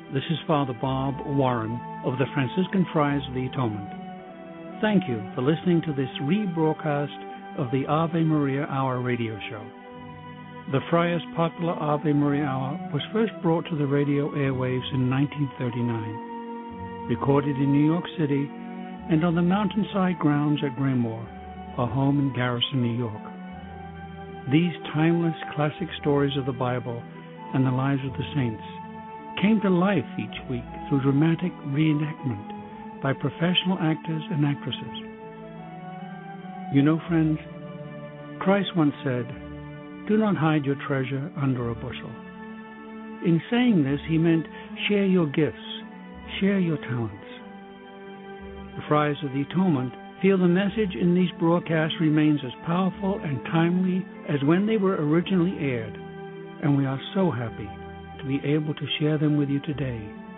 This is Father Bob Warren of the Franciscan Friars of the Atonement. Thank you for listening to this rebroadcast of the Ave Maria Hour radio show. The Friars' popular Ave Maria Hour was first brought to the radio airwaves in 1939, recorded in New York City and on the mountainside grounds at Graymoor, our home in Garrison, New York. These timeless classic stories of the Bible and the lives of the saints came to life each week through dramatic reenactment by professional actors and actresses. You know, friends, Christ once said, "Do not hide your treasure under a bushel." In saying this, he meant share your gifts, share your talents. The Friars of the Atonement feel the message in these broadcasts remains as powerful and timely as when they were originally aired, and we are so happy to be able to share them with you today.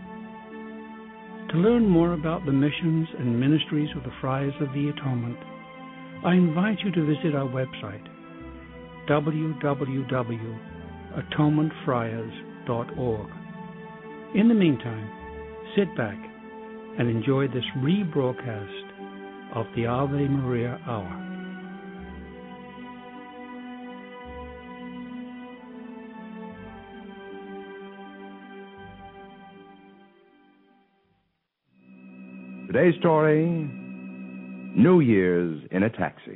To learn more about the missions and ministries of the Friars of the Atonement, I invite you to visit our website, www.atonementfriars.org. In the meantime, sit back and enjoy this rebroadcast of the Ave Maria Hour. Today's story, New Year's in a Taxi.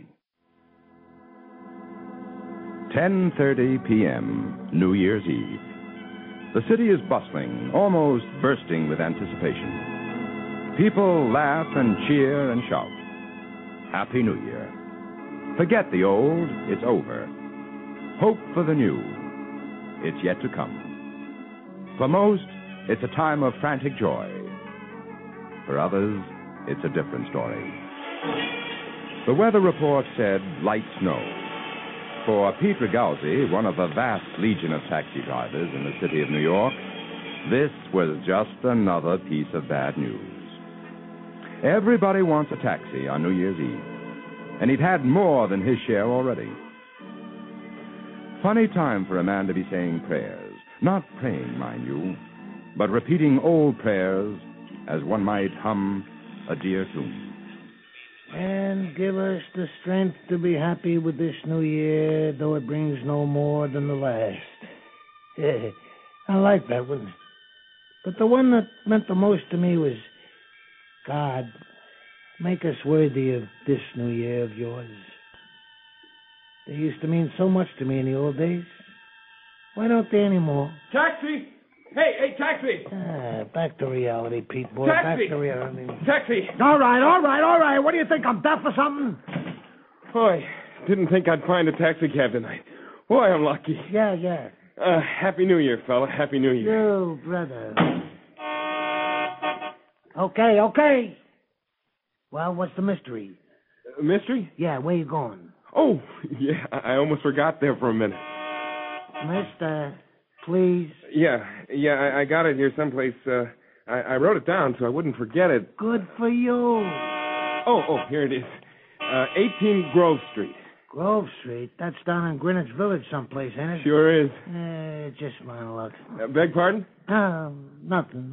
10:30 p.m., New Year's Eve. The city is bustling, almost bursting with anticipation. People laugh and cheer and shout. Happy New Year. Forget the old, it's over. Hope for the new. It's yet to come. For most, it's a time of frantic joy. For others, it's a different story. The weather report said light snow. For Pete Regalzi, one of a vast legion of taxi drivers in the city of New York, this was just another piece of bad news. Everybody wants a taxi on New Year's Eve, and he'd had more than his share already. Funny time for a man to be saying prayers. Not praying, mind you, but repeating old prayers as one might hum a dear tune. And give us the strength to be happy with this new year, though it brings no more than the last. I like that one. But the one that meant the most to me was, God, make us worthy of this new year of yours. They used to mean so much to me in the old days. Why don't they anymore? Taxi! Hey, taxi! Back to reality, Pete, boy. Taxi! Back to reality. Taxi! All right. What do you think? I'm deaf or something? Boy, didn't think I'd find a taxi cab tonight. Boy, I'm lucky. Yeah. Happy New Year, fella. Happy New Year. You, brother. Okay. Well, what's the mystery? Mystery? Yeah, where you going? Oh, yeah, I almost forgot there for a minute. Mister, please. Yeah, I got it here someplace. I wrote it down so I wouldn't forget it. Good for you. Oh, here it is. 18 Grove Street. Grove Street? That's down in Greenwich Village someplace, ain't it? Sure is. Just my luck. Beg pardon? Nothing.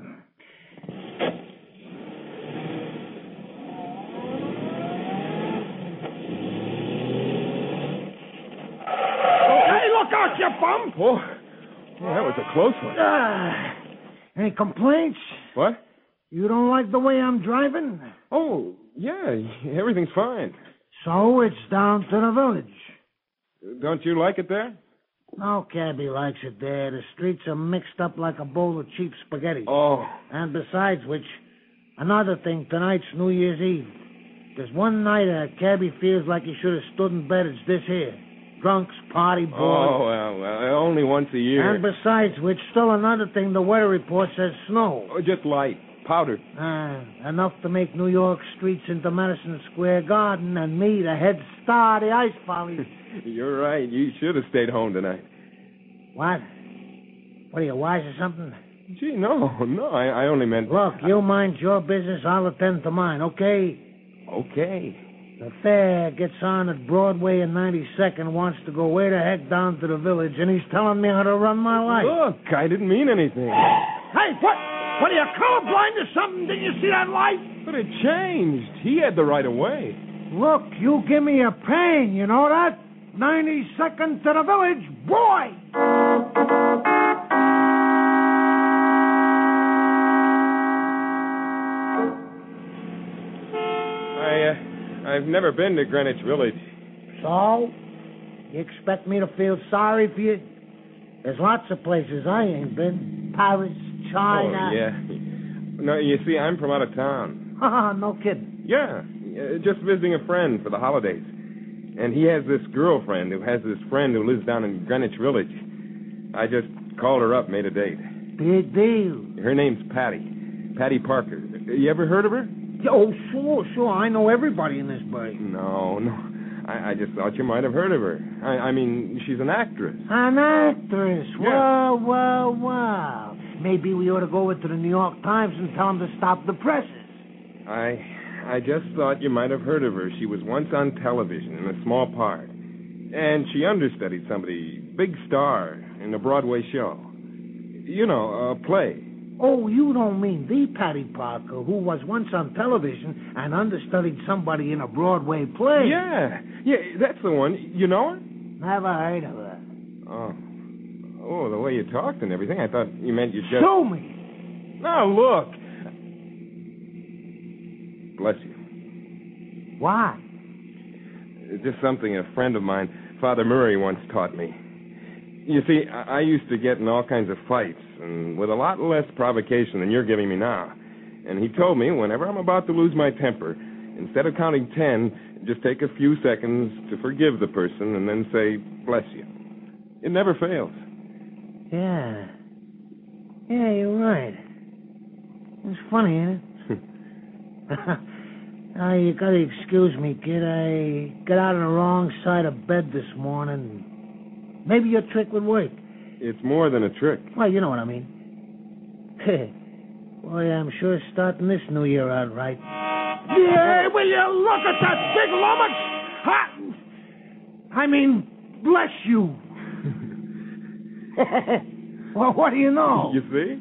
Hey, look out, you bum! Oh, that was a close one. Any complaints? What? You don't like the way I'm driving? Oh, yeah, everything's fine. So it's down to the village. Don't you like it there? No cabbie likes it there. The streets are mixed up like a bowl of cheap spaghetti. Oh. And besides which, another thing, tonight's New Year's Eve. There's one night a cabbie feels like he should have stood in bed. It's this here. Drunks, party, boys. Oh, well, only once a year. And besides which, still another thing, the weather report says snow. Oh, just light, powdered. Enough to make New York streets into Madison Square Garden and me the head star of the ice follies. You're right. You should have stayed home tonight. What? What are you, wise or something? Gee, no, I only meant... Look, you mind your business, I'll attend to mine, okay? Okay. The fair gets on at Broadway and 92nd, wants to go way the heck down to the village, and he's telling me how to run my life. Look, I didn't mean anything. Hey, what? What are you, colorblind or something? Didn't you see that light? But it changed. He had the right of way. Look, you give me a pain, you know that? 90 seconds to the village, boy! I've never been to Greenwich Village. So? You expect me to feel sorry for you? There's lots of places I ain't been. Paris, China. Oh, yeah. No, you see, I'm from out of town. No kidding. Yeah, just visiting a friend for the holidays. And he has this girlfriend who has this friend who lives down in Greenwich Village. I just called her up, made a date. Big deal. Her name's Patty. Patty Parker. You ever heard of her? Oh, sure. I know everybody in this place. No. I just thought you might have heard of her. I mean, she's an actress. An actress? Yeah. Well. Maybe we ought to go over to the New York Times and tell them to stop the presses. I just thought you might have heard of her. She was once on television in a small part. And she understudied somebody, big star, in a Broadway show. You know, a play. Oh, you don't mean the Patty Parker who was once on television and understudied somebody in a Broadway play? Yeah, that's the one. You know her? Never heard of her. Oh, the way you talked and everything, I thought you meant you just... Show me. Now, look. Bless you. Why? It's just something a friend of mine, Father Murray, once taught me. You see, I used to get in all kinds of fights, and with a lot less provocation than you're giving me now. And he told me whenever I'm about to lose my temper, instead of counting 10, just take a few seconds to forgive the person and then say, bless you. It never fails. Yeah, you're right. It's funny, ain't it? You gotta excuse me, kid. I got out on the wrong side of bed this morning. Maybe your trick would work. It's more than a trick. Well, you know what I mean. Boy, I'm sure starting this new year out right. Yeah, will you look at that big lummox? I mean, bless you. Well, what do you know? You see?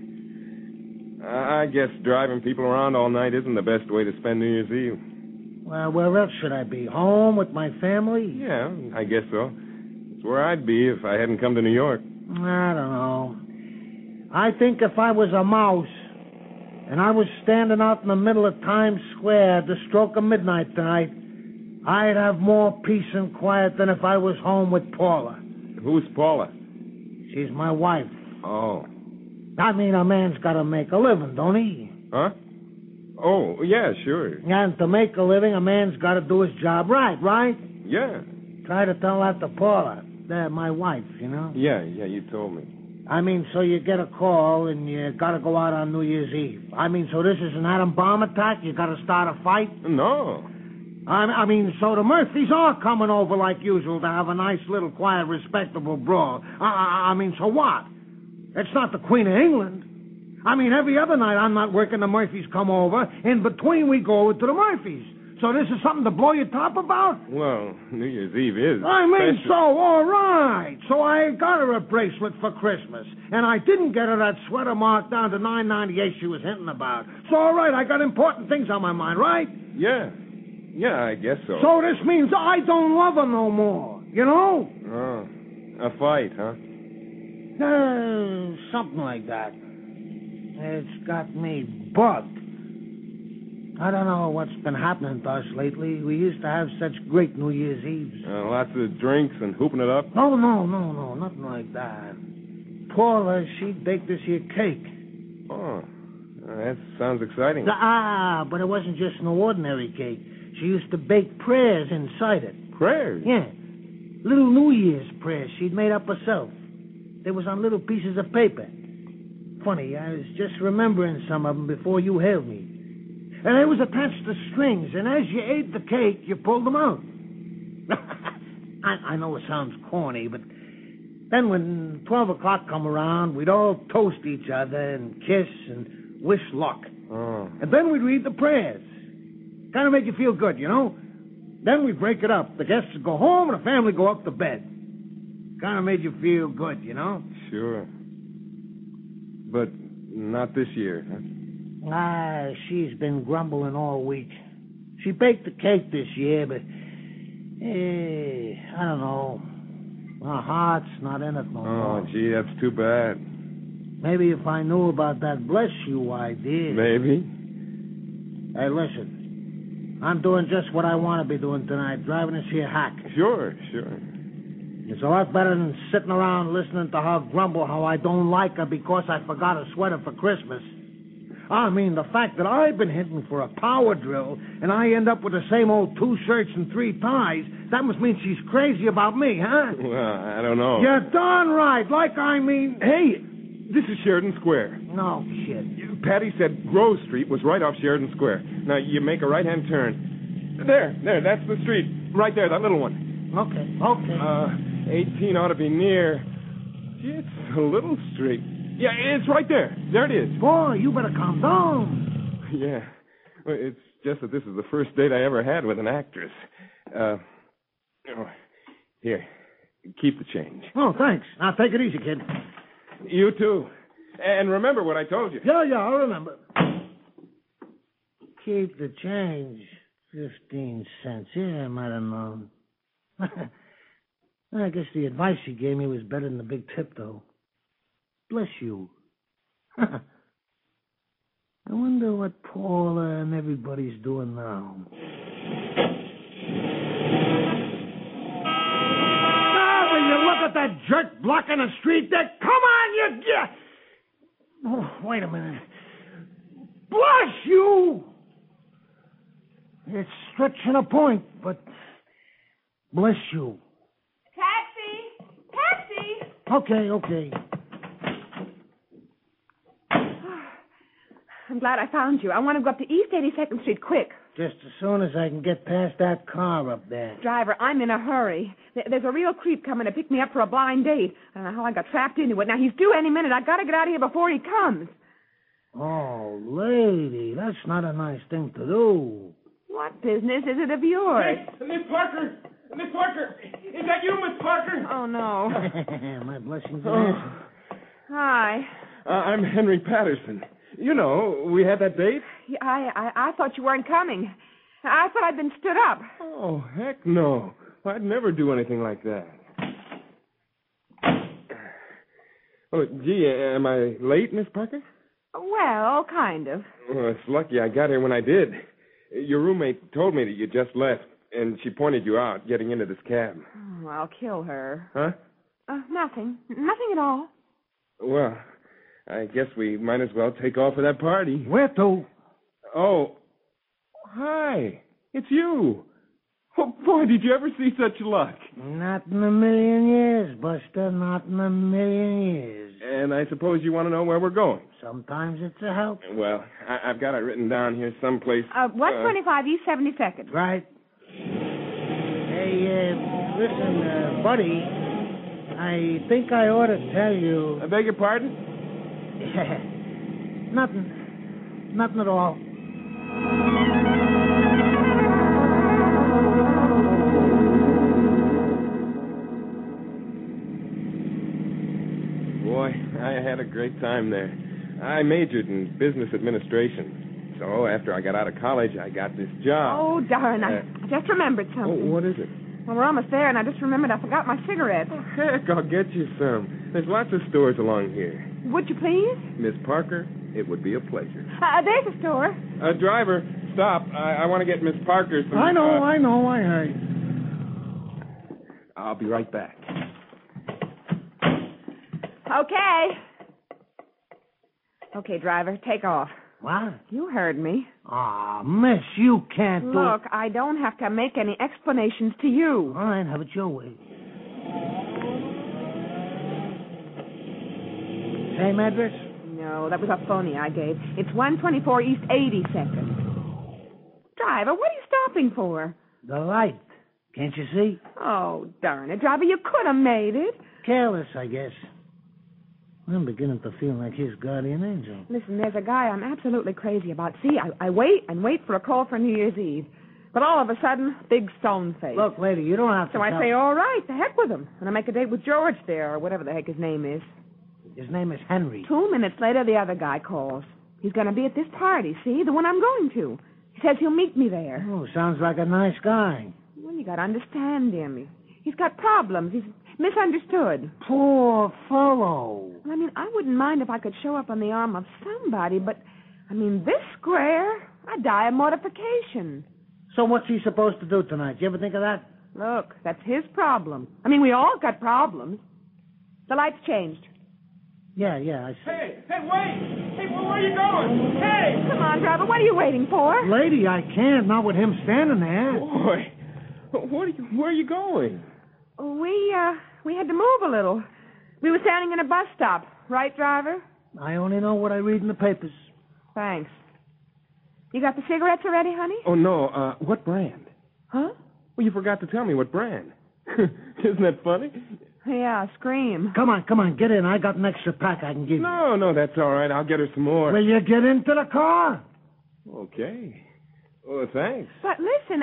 I guess driving people around all night isn't the best way to spend New Year's Eve. Well, where else should I be? Home with my family? Yeah, I guess so. It's where I'd be if I hadn't come to New York. I don't know. I think if I was a mouse and I was standing out in the middle of Times Square at the stroke of midnight tonight, I'd have more peace and quiet than if I was home with Paula. Who's Paula? She's my wife. Oh. I mean, a man's got to make a living, don't he? Huh? Oh, yeah, sure. And to make a living, a man's got to do his job right? Yeah. Try to tell that to Paula. My wife, you know? Yeah, you told me. I mean, so you get a call and you got to go out on New Year's Eve. I mean, so this is an atom bomb attack? You got to start a fight? No. I mean, so the Murphys are coming over like usual to have a nice little quiet, respectable brawl. I mean, so what? It's not the Queen of England. I mean, every other night I'm not working, the Murphys come over. In between, we go over to the Murphys. So this is something to blow your top about? Well, New Year's Eve is I mean, special. so, all right. So I got her a bracelet for Christmas. And I didn't get her that sweater marked down to $9.98 she was hinting about. So, all right, I got important things on my mind, right? Yeah, I guess so. So this means I don't love her no more, you know? Oh, a fight, huh? Something like that. It's got me bugged. I don't know what's been happening to us lately. We used to have such great New Year's Eves. Lots of drinks and hooping it up? No, nothing like that. Paula, she baked this here cake. Oh, that sounds exciting. But it wasn't just no ordinary cake. She used to bake prayers inside it. Prayers? Yeah. Little New Year's prayers she'd made up herself. They was on little pieces of paper. Funny, I was just remembering some of them before you hailed me. And they was attached to strings, and as you ate the cake, you pulled them out. I know it sounds corny, but then when 12 o'clock come around, we'd all toast each other and kiss and wish luck. Oh. And then we'd read the prayers. Kind of make you feel good, you know? Then we'd break it up. The guests would go home and the family go up to bed. Kind of made you feel good, you know? Sure. But not this year. Ah, she's been grumbling all week. She baked the cake this year, but, I don't know. Her heart's not in it no more. Oh, gee, that's too bad. Maybe if I knew about that bless you idea. Maybe. Hey, listen. I'm doing just what I want to be doing tonight, driving this here hack. Sure. It's a lot better than sitting around listening to her grumble how I don't like her because I forgot a sweater for Christmas. I mean, the fact that I've been hitting for a power drill and I end up with the same old 2 shirts and 3 ties, that must mean she's crazy about me, huh? Well, I don't know. You're darn right. Hey, this is Sheridan Square. No shit. Patty said Grove Street was right off Sheridan Square. Now, you make a right-hand turn. There, that's the street. Right there, that little one. Okay. 18 ought to be near. Gee, it's a little street. Yeah, it's right there. There it is. Boy, you better calm down. Yeah. Well, it's just that this is the first date I ever had with an actress. Here, keep the change. Oh, thanks. Now, take it easy, kid. You too. And remember what I told you. Yeah, I'll remember. Keep the change. 15 cents. Yeah, I might have known. I guess the advice she gave me was better than the big tip, though. Bless you. I wonder what Paula and everybody's doing now. Ah, will you look at that jerk blocking the street there? Come on, you... Oh, wait a minute. Bless you! It's stretching a point, but... Bless you. Taxi! Okay. I'm glad I found you. I want to go up to East 82nd Street quick. Just as soon as I can get past that car up there. Driver, I'm in a hurry. There's a real creep coming to pick me up for a blind date. I don't know how I got trapped into it. Now, he's due any minute. I got to get out of here before he comes. Oh, lady, that's not a nice thing to do. What business is it of yours? Hey, Miss Parker! Miss Parker! Is that you, Miss Parker? Oh, no. My blessings and answers. Hi. I'm Henry Patterson. You know, we had that date? Yeah, I thought you weren't coming. I thought I'd been stood up. Oh, heck no. I'd never do anything like that. Oh, gee, am I late, Miss Parker? Well, kind of. Well, it's lucky I got here when I did. Your roommate told me that you just left, and she pointed you out getting into this cab. Oh, I'll kill her. Huh? Nothing. Nothing at all. Well, I guess we might as well take off for that party. Where to? Oh, hi. It's you. Oh, boy, did you ever see such luck? Not in a million years, Buster. Not in a million years. And I suppose you want to know where we're going? Sometimes it's a help. Well, I've got it written down here someplace. 125 East 72nd. Right. Hey, listen, buddy. I think I ought to tell you... I beg your pardon? Nothing at all. Boy, I had a great time there. I majored in business administration. So after I got out of college, I got this job. Oh, darn. I just remembered something. Oh, what is it? Well, we're almost there, and I just remembered I forgot my cigarettes. Oh, heck, I'll get you some. There's lots of stores along here. Would you please? Miss Parker, it would be a pleasure. There's a store. Driver, stop. I want to get Miss Parker some... I know, I heard. I'll be right back. Okay, driver, take off. What? You heard me. Ah, miss, you can't do... Look, I don't have to make any explanations to you. All right, have it your way. Same address? No, that was a phony I gave. It's 124 East 82nd. Driver, what are you stopping for? The light. Can't you see? Oh, darn it, driver, you could have made it. Careless, I guess. I'm beginning to feel like his guardian angel. Listen, there's a guy I'm absolutely crazy about. See, I wait and wait for a call for New Year's Eve. But all of a sudden, big stone face. Look, lady, you don't have to... So I say, all right, the heck with him. And I make a date with George there, or whatever the heck his name is. His name is Henry. 2 minutes later, the other guy calls. He's going to be at this party, see? The one I'm going to. He says he'll meet me there. Oh, sounds like a nice guy. Well, you got to understand him. He's got problems. He's misunderstood. Poor fellow. Well, I mean, I wouldn't mind if I could show up on the arm of somebody, but, I mean, this square, I'd die of mortification. So what's he supposed to do tonight? You ever think of that? Look, that's his problem. I mean, we all got problems. The lights changed. Yeah, I see. Hey, wait! Hey, where are you going? Hey! Come on, driver, what are you waiting for? Lady, I can't, not with him standing there. Boy, where are you going? We had to move a little. We were standing in a bus stop. Right, driver? I only know what I read in the papers. Thanks. You got the cigarettes already, honey? Oh, no, what brand? Huh? Well, you forgot to tell me what brand. Isn't that funny? Yeah, Scream. Come on, get in. I got an extra pack I can give you. No, that's all right. I'll get her some more. Will you get into the car? Okay. Well, thanks. But listen,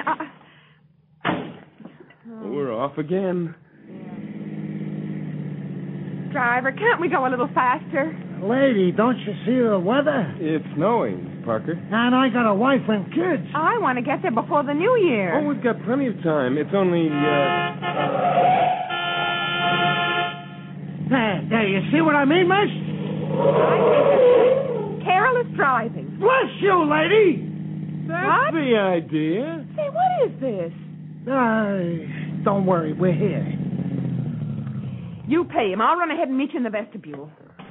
We're off again. Driver, can't we go a little faster? Lady, don't you see the weather? It's snowing, Parker. And I got a wife and kids. I want to get there before the New Year. Oh, we've got plenty of time. It's only, There, you see what I mean, miss? I think that's careless driving. Bless you, lady. That's the idea. Say, what is this? Don't worry, we're here. You pay him. I'll run ahead and meet you in the vestibule.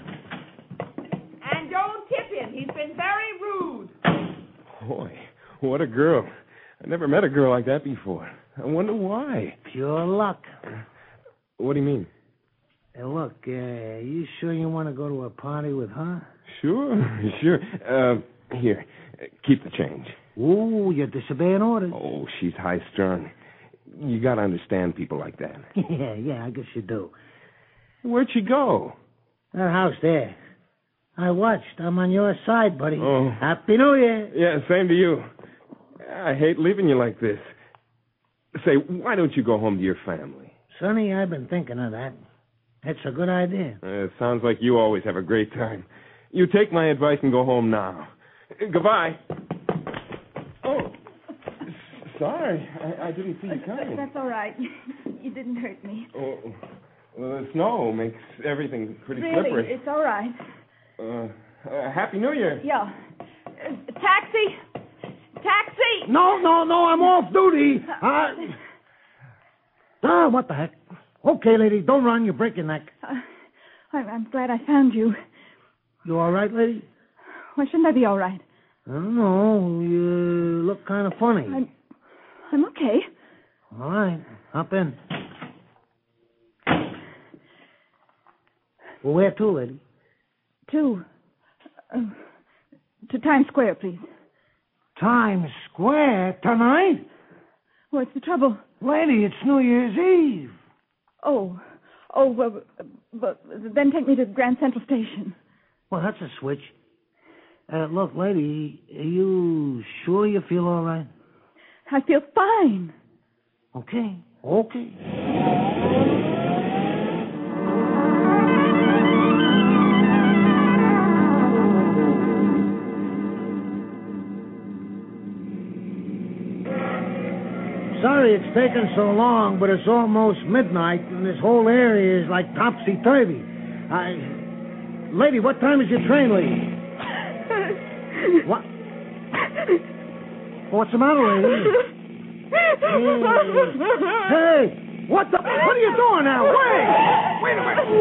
And don't tip him. He's been very rude. Boy, what a girl. I never met a girl like that before. I wonder why. Pure luck. What do you mean? Hey, look, you sure you want to go to a party with her? Sure. Here, keep the change. Ooh, you're disobeying orders. Oh, she's high-strung. You got to understand people like that. Yeah, I guess you do. Where'd she go? That house there. I watched. I'm on your side, buddy. Oh. Happy New Year. Yeah, same to you. I hate leaving you like this. Say, why don't you go home to your family? Sonny, I've been thinking of that. That's a good idea. It sounds like you always have a great time. You take my advice and go home now. Goodbye. Oh, sorry. I didn't see you coming. That's all right. You didn't hurt me. Oh, well, the snow makes everything pretty Really, slippery. it's all right. Happy New Year. Yeah. Taxi! Taxi! No, I'm off duty. What the heck? Okay, lady, don't run. You break your neck. I'm glad I found you. You all right, lady? Why shouldn't I be all right? I don't know. You look kind of funny. I'm okay. All right, hop in. Well, where to, lady? To Times Square, please. Times Square tonight? What's the trouble? Lady, it's New Year's Eve. Oh, well, then take me to Grand Central Station. Well, that's a switch. Look, lady, are you sure you feel all right? I feel fine. Okay. Sorry it's taken so long, but it's almost midnight, and this whole area is like topsy-turvy. Lady, what time is your train leaving? What? What's the matter, lady? Hey, what are you doing now? Wait a minute.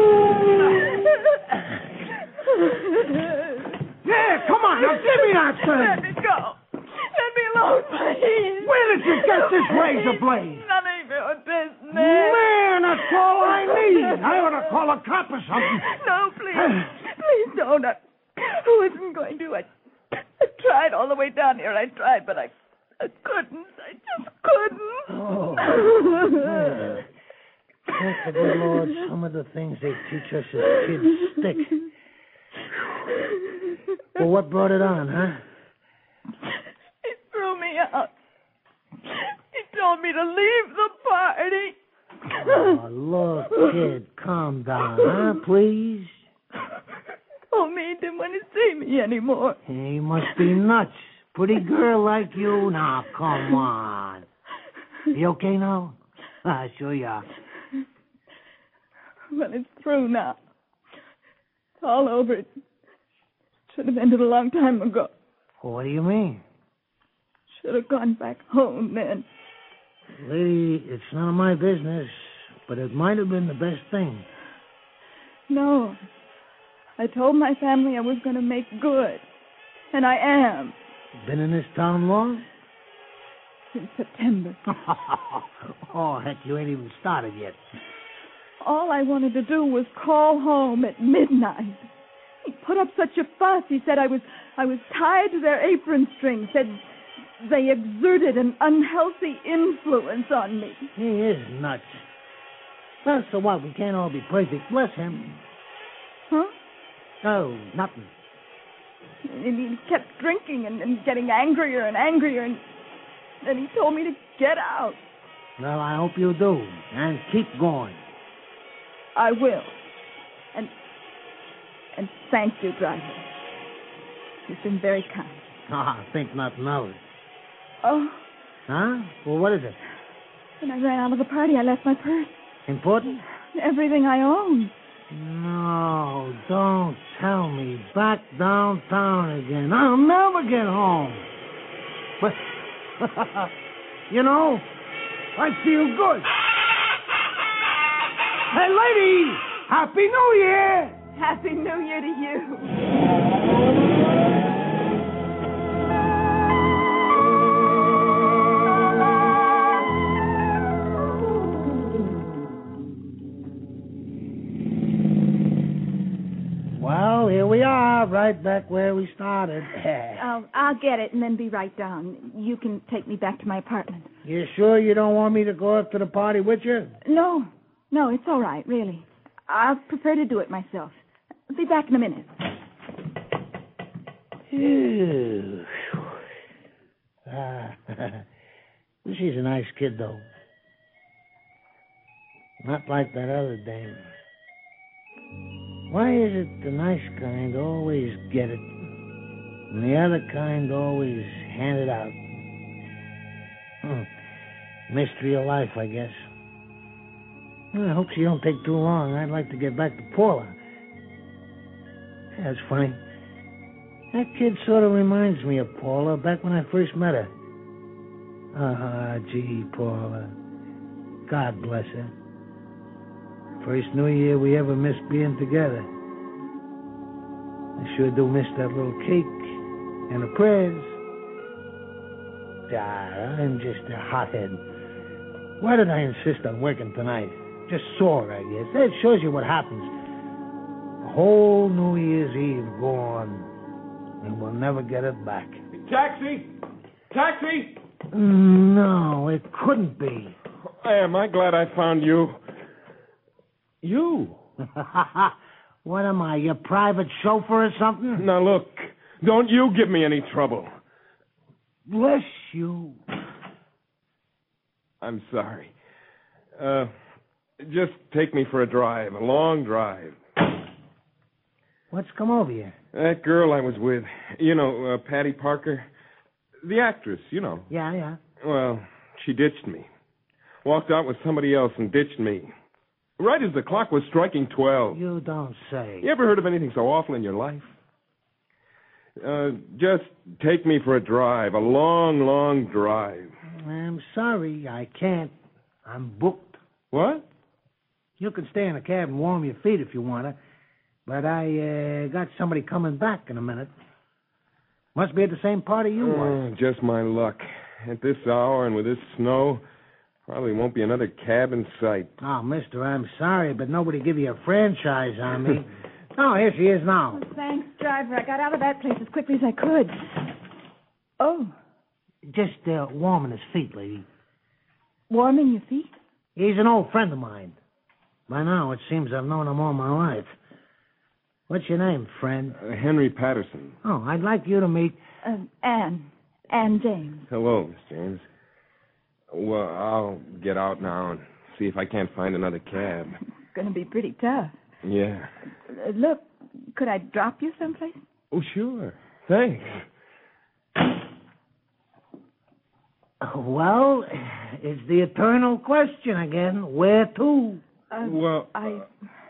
Yeah, come on, now give me that thing. Let me go. Let me alone, please. Where did you get this razor blade? None of your business. Man, that's all I need. I ought to call a cop or something. No, please. Please don't. I wasn't going to. I tried all the way down here. I tried, but I couldn't. I just couldn't. Oh. Thank the good Lord, some of the things they teach us as kids stick. Well, what brought it on, huh? He threw me out. He told me to leave the party. Oh, look, kid, calm down, huh, please? see me anymore. He must be nuts. Pretty girl like you. Now, come on. You okay now? Sure you are. Well, it's through now. It's all over. It should have ended a long time ago. What do you mean? Should have gone back home then. Lady, it's none of my business, but it might have been the best thing. No. I told my family I was going to make good. And I am. Been in this town long? Since September. Oh, heck, you ain't even started yet. All I wanted to do was call home at midnight. He put up such a fuss. He said I was tied to their apron string. Said they exerted an unhealthy influence on me. He is nuts. Well, so what? We can't all be perfect. Bless him. Huh? Oh, nothing. And he kept drinking and getting angrier and angrier, and then he told me to get out. Well, I hope you do. And keep going. I will. And thank you, driver. You've been very kind. I think nothing of it. Oh, Huh? Well, what is it? when I ran out of the party, I left my purse. Important? Everything I own. No, don't tell me. Back downtown again. I'll never get home. But, you know, I feel good. Hey, lady! Happy New Year! Happy New Year to you. Well, here we are, right back where we started. I'll get it and then be right down. You can take me back to my apartment. You sure you don't want me to go up to the party with you? No, it's all right, really. I'll prefer to do it myself. I'll be back in a minute. Ew. She's a nice kid, though. Not like that other dame. Why is it the nice kind always get it, and the other kind always hand it out? Mystery of life, I guess. Well, I hope she don't take too long. I'd like to get back to Paula. That's funny. That kid sort of reminds me of Paula back when I first met her. Gee, Paula. God bless her. First New Year we ever missed being together. I sure do miss that little cake and the prayers. I'm just a hothead. Why did I insist on working tonight? Just sore, I guess. That shows you what happens. A whole New Year's Eve gone, and we'll never get it back. Taxi! Taxi! No, it couldn't be. Am I glad I found you? You? What am I, your private chauffeur or something? Now, look, don't you give me any trouble. Bless you. I'm sorry. Just take me for a drive, a long drive. What's come over you? That girl I was with, you know, Patty Parker, the actress, you know. Yeah. Well, she ditched me. Walked out with somebody else and ditched me. Right as the clock was striking 12. You don't say. You ever heard of anything so awful in your life? Just take me for a drive, a long, long drive. I'm sorry, I can't. I'm booked. What? You can stay in the cab and warm your feet if you want to, but I got somebody coming back in a minute. Must be at the same party you were. Just my luck. At this hour and with this snow, probably won't be another cab in sight. Oh, mister, I'm sorry, but nobody give you a franchise on me. Oh, here she is now. Oh, thanks, driver. I got out of that place as quickly as I could. Oh, Just warming his feet, lady. warming your feet? He's an old friend of mine. By now, it seems I've known him all my life. What's your name, friend? Henry Patterson. Oh, I'd like you to meet... Anne James. Hello, Miss James. Well, I'll get out now and see if I can't find another cab. It's going to be pretty tough. Yeah. Look, could I drop you someplace? Oh, sure. Thanks. Well, it's the eternal question again. Where to? Well, I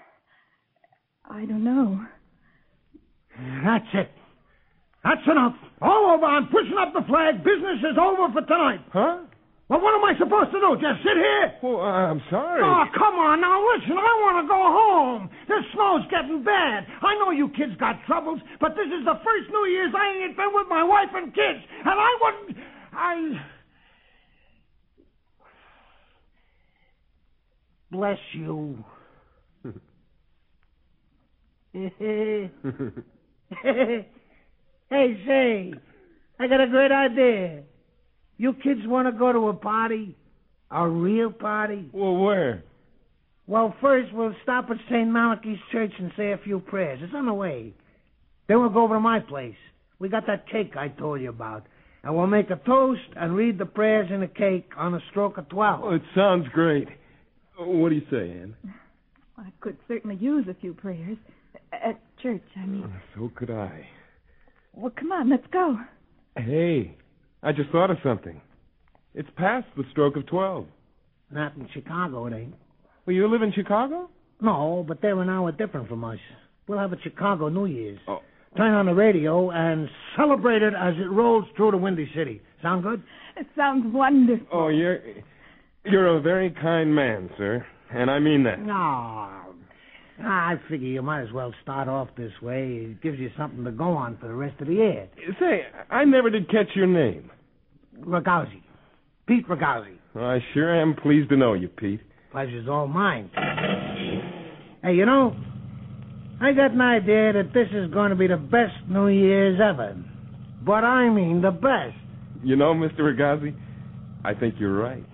don't know. That's it. That's enough. All over. I'm pushing up the flag. Business is over for tonight. Huh? Well, what am I supposed to do? Just sit here? Well, I'm sorry. Oh, come on. Now, listen. I want to go home. This snow's getting bad. I know you kids got troubles, but this is the first New Year's I ain't been with my wife and kids. And I wouldn't... Bless you. Hey, say, I got a great idea. You kids want to go to a party? A real party? Well, where? Well, first we'll stop at St. Malachi's Church and say a few prayers. It's on the way. Then we'll go over to my place. We got that cake I told you about. And we'll make a toast and read the prayers in the cake on a stroke of 12. Oh, it sounds great. What do you say, Ann? I could certainly use a few prayers. At church, I mean. So could I. Well, come on, let's go. Hey, I just thought of something. It's past the stroke of 12. Not in Chicago, it ain't. Well, you live in Chicago? No, but they're an hour different from us. We'll have a Chicago New Year's. Oh. Turn on the radio and celebrate it as it rolls through the Windy City. Sound good? It sounds wonderful. Oh, you're a very kind man, sir. And I mean that. No. I figure you might as well start off this way. It gives you something to go on for the rest of the year. Say, I never did catch your name. Ragazzi. Pete Ragazzi. Well, I sure am pleased to know you, Pete. Pleasure's all mine. Hey, you know, I got an idea that this is going to be the best New Year's ever. But I mean the best. You know, Mr. Ragazzi, I think you're right.